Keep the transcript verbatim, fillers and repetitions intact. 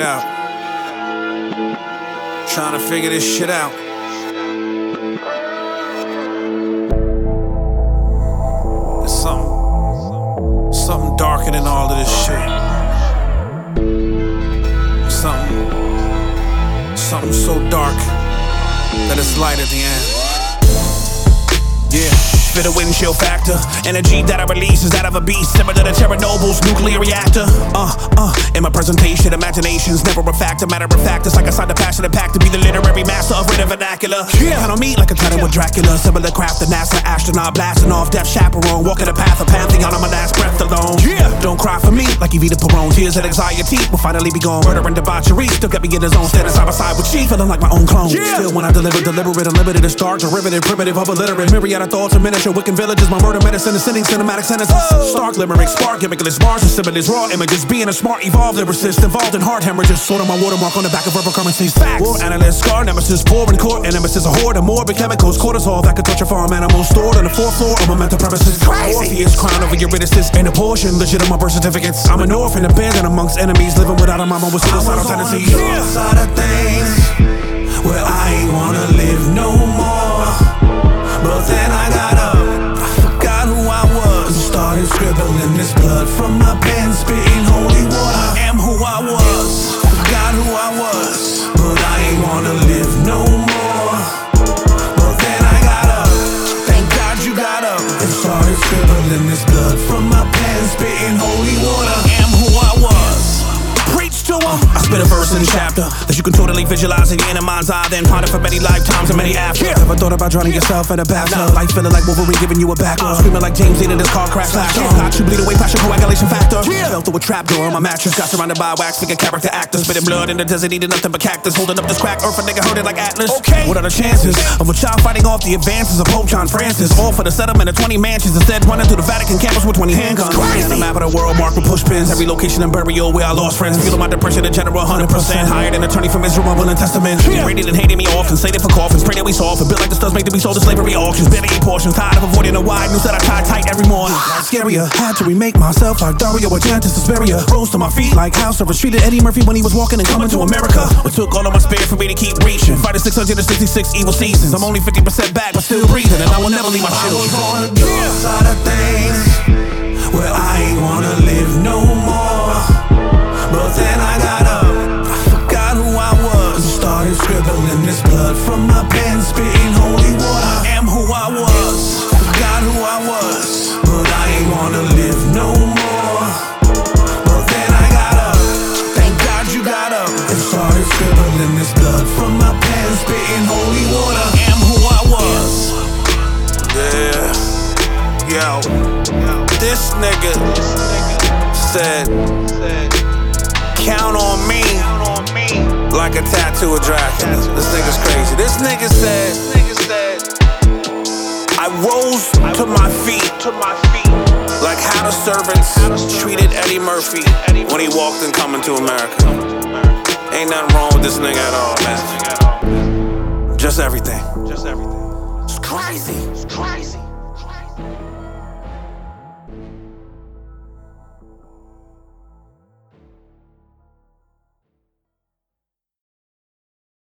out. Trying to figure this shit out. There's something, something darker than all of this shit. Something, something so dark that it's light at the end. Yeah. For the windshield factor, energy that I release is that of a beast, similar to Chernobyl's nuclear reactor. Uh, uh, in my presentation, imagination's never a factor. Matter of fact, it's like I signed a passionate pact to be the literary master of written vernacular. Yeah. Count on me like a title with Dracula, similar craft to NASA astronaut, blasting off death chaperone, walking the path of Pantheon on my last breath alone. Yeah. Don't cry for me like Evita Peron, tears and anxiety will finally be gone. Murder and debauchery still get me in his own standing side by side with Chief, feeling like my own clone. Yeah. Still when I deliver, deliberate, unlimited, it's dark, derivative, primitive, of illiterate, myriad of thoughts and miniature wicked villages. My murder medicine is sending cinematic sentences. Oh. Stark limericks, spark gimmickless bars and similes, raw images. Being a smart, evolved lyricist, involved in heart hemorrhages. Sort of my watermark on the back of verbal currencies. Facts. War analyst, scar nemesis, poor in court, and nemesis a horde of morbid chemicals, cortisol that could torture farm animals stored on the fourth floor of my mental premises. Crazy. Orpheus, crown over Eurydice, and a portion legit on my birth certificates. I'm an orphan, abandoned amongst enemies, living without a mama with suicidal tendencies. I was on the side of things where I ain't wanna live no more, but then I got up. Started scribbling this blood from my pen, spitting holy water. I am who I was, forgot who I was, but I ain't wanna live no more. But then I got up, thank God you got up, and started scribbling this blood from my pen, spitting holy water. I am who I was. Preach to him. I spit a verse in a chapter that you can totally visualize in your inner mind's eye, then ponder for many lifetimes and many after. Yeah. Ever thought about drowning yourself in a bathtub? Life feeling like Wolverine giving you a back rub, screaming like James Dean in his car crash. Yeah. Got you bleed away past your coagulation factor. Yeah. Fell through a trap door on my mattress, got surrounded by wax figure character actors, spitting blood in the desert, eating nothing but cactus, holding up this crack earth a nigga heard it like Atlas. Okay. What are the chances of a child fighting off the advances of Pope John Francis? All for the settlement of twenty mansions, instead running through the Vatican campus with twenty handguns. Crazy. The map of the world marked with push pins, every location and burial where I lost friends. Feeling my depression in general, one hundred percent hired an attorney from Israel, Will and Testament. Yeah. Rated and hated me often, slated for coffins, pray that we soft, and built like the studs made to be sold to slavery auctions. Barely eat portions, tired of avoiding the wide news that I tie tight every morning. Scarier, had to remake myself like Dario Argento Suspiria. Rose to my feet like House of treated Eddie Murphy when he was walking and coming to America. It took all of my spirit for me to keep reaching, fighting six hundred sixty-six evil seasons. I'm only fifty percent back, but still breathing, and I will never leave my children. I was on the dark side of things where I ain't wanna live no more, but then I got up, I forgot who I was, started scribbling this blood from my pen, spitting holy water. I am who I was, forgot who I was, but I ain't wanna live no more. But then I got up, thank God you got up, and started scribbling this blood from my pen, spitting holy water. I am who I was. Yeah, yo, this nigga said, count on me like a tattoo of Dracula. This nigga's crazy. This nigga said, I rose to my feet like how the servants treated Eddie Murphy when he walked in Coming to America. Ain't nothing wrong with this nigga at all, man. Just everything. It's crazy. It's crazy.